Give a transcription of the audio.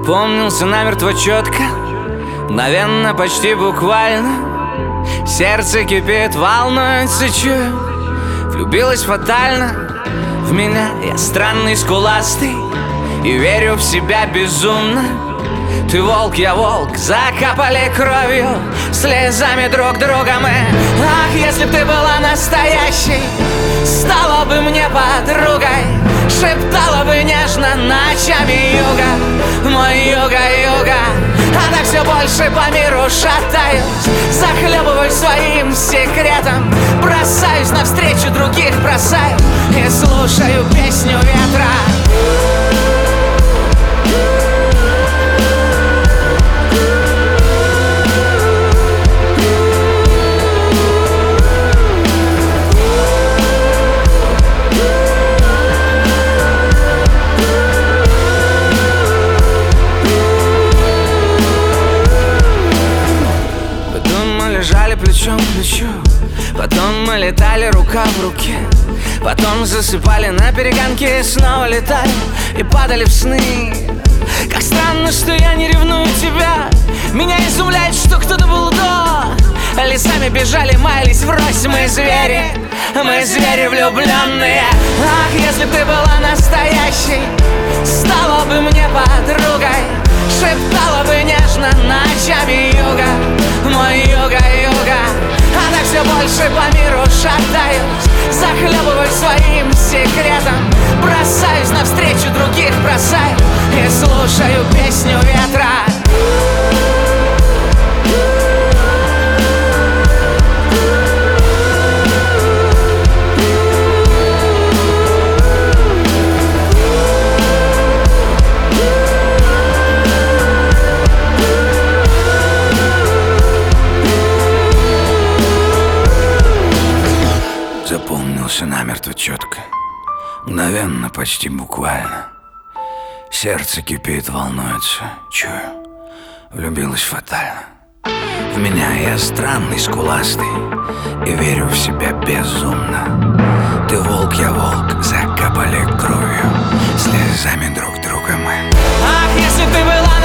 Запомнился намертво четко, мгновенно, почти буквально. Сердце кипит, волнуется, чую, влюбилась фатально в меня. Я странный, скуластый и верю в себя безумно. Ты волк, я волк, закапали кровью, слезами друг друга мы. Ах, если б ты была настоящей, стала бы мне подругой, шептала бы нежно ночами юга, мой юга-юга. А так все больше по миру шатаюсь, захлебываюсь своим секретом, бросаюсь навстречу других, бросаю и слушаю песню ветра. Лежали плечом к плечу, потом мы летали рука в руке, потом засыпали на перегонке, снова летали и падали в сны. Как странно, что я не ревную тебя, меня изумляет, что кто-то был до. Лесами бежали, маялись врозь, мы звери влюбленные. Ах, если б ты была настоящей, стала бы мне подругой, шептала бы нежно ночами юга, мой юга-юга. А так все больше по миру шатаюсь, захлебываюсь своим секретом, бросаюсь навстречу других, бросаю и слушаю песню ветра. Запомнился намертво четко, мгновенно, почти буквально. Сердце кипит, волнуется, чую, влюбилась фатально в меня. Я странный, скуластый и верю в себя безумно. Ты волк, я волк, закапали кровью, слезами друг друга мы. Ах, если ты была